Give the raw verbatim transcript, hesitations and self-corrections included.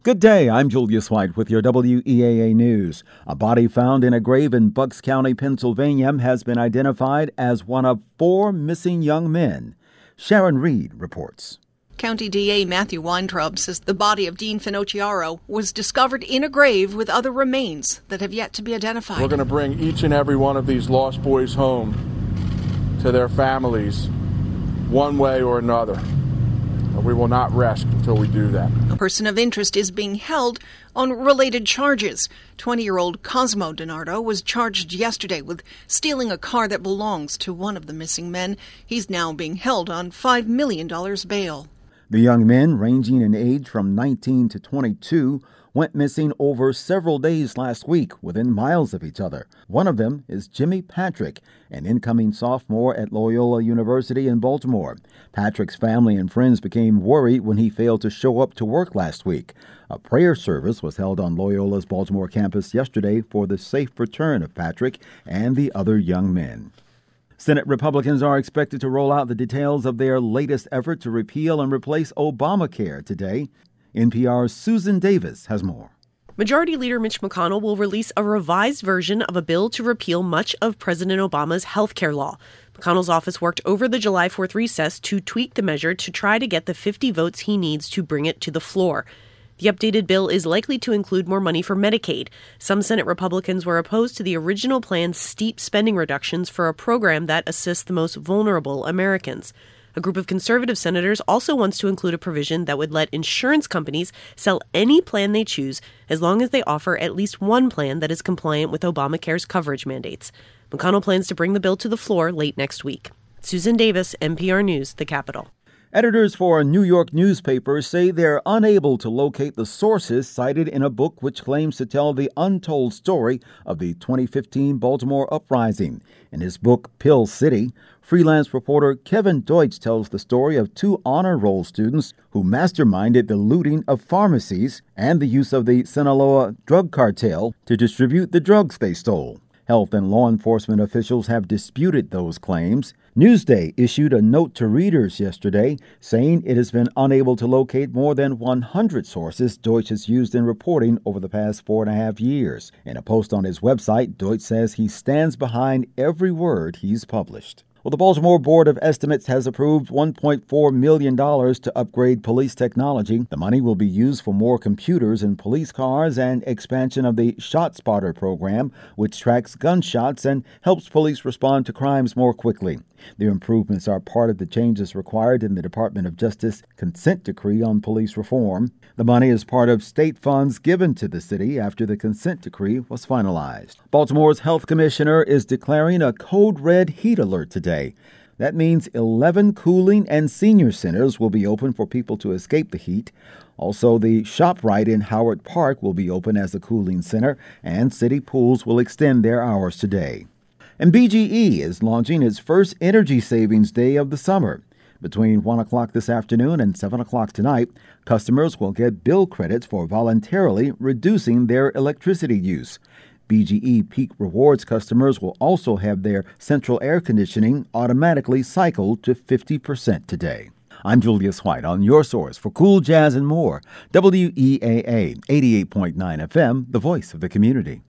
Good day, I'm Julius White with your W E A A News. A body found in a grave in Bucks County, Pennsylvania has been identified as one of four missing young men. Sharon Reed reports. County D A Matthew Weintraub says the body of Dean Finocchiaro was discovered in a grave with other remains that have yet to be identified. We're going to bring each and every one of these lost boys home to their families one way or another. We will not rest until we do that. A person of interest is being held on related charges. twenty-year-old Cosmo DiNardo was charged yesterday with stealing a car that belongs to one of the missing men. He's now being held on five million dollars bail. The young men, ranging in age from nineteen to twenty-two, went missing over several days last week within miles of each other. One of them is Jimmy Patrick, an incoming sophomore at Loyola University in Baltimore. Patrick's family and friends became worried when he failed to show up to work last week. A prayer service was held on Loyola's Baltimore campus yesterday for the safe return of Patrick and the other young men. Senate Republicans are expected to roll out the details of their latest effort to repeal and replace Obamacare today. N P R's Susan Davis has more. Majority Leader Mitch McConnell will release a revised version of a bill to repeal much of President Obama's health care law. McConnell's office worked over the July fourth recess to tweak the measure to try to get the fifty votes he needs to bring it to the floor. The updated bill is likely to include more money for Medicaid. Some Senate Republicans were opposed to the original plan's steep spending reductions for a program that assists the most vulnerable Americans. A group of conservative senators also wants to include a provision that would let insurance companies sell any plan they choose as long as they offer at least one plan that is compliant with Obamacare's coverage mandates. McConnell plans to bring the bill to the floor late next week. Susan Davis, N P R News, the Capitol. Editors for a New York newspaper say they're unable to locate the sources cited in a book which claims to tell the untold story of the twenty fifteen Baltimore uprising. In his book, Pill City, freelance reporter Kevin Deutsch tells the story of two honor roll students who masterminded the looting of pharmacies and the use of the Sinaloa drug cartel to distribute the drugs they stole. Health and law enforcement officials have disputed those claims. Newsday issued a note to readers yesterday saying it has been unable to locate more than one hundred sources Deutsch has used in reporting over the past four and a half years. In a post on his website, Deutsch says he stands behind every word he's published. Well, the Baltimore Board of Estimates has approved one point four million dollars to upgrade police technology. The money will be used for more computers in police cars and expansion of the ShotSpotter program, which tracks gunshots and helps police respond to crimes more quickly. The improvements are part of the changes required in the Department of Justice consent decree on police reform. The money is part of state funds given to the city after the consent decree was finalized. Baltimore's health commissioner is declaring a code red heat alert today. That means eleven cooling and senior centers will be open for people to escape the heat. Also, the ShopRite in Howard Park will be open as a cooling center, and city pools will extend their hours today. And B G E is launching its first energy savings day of the summer. Between one o'clock this afternoon and seven o'clock tonight, customers will get bill credits for voluntarily reducing their electricity use. B G E Peak Rewards customers will also have their central air conditioning automatically cycled to fifty percent today. I'm Julius White on your source for cool jazz and more. W E A A eighty-eight point nine F M, the voice of the community.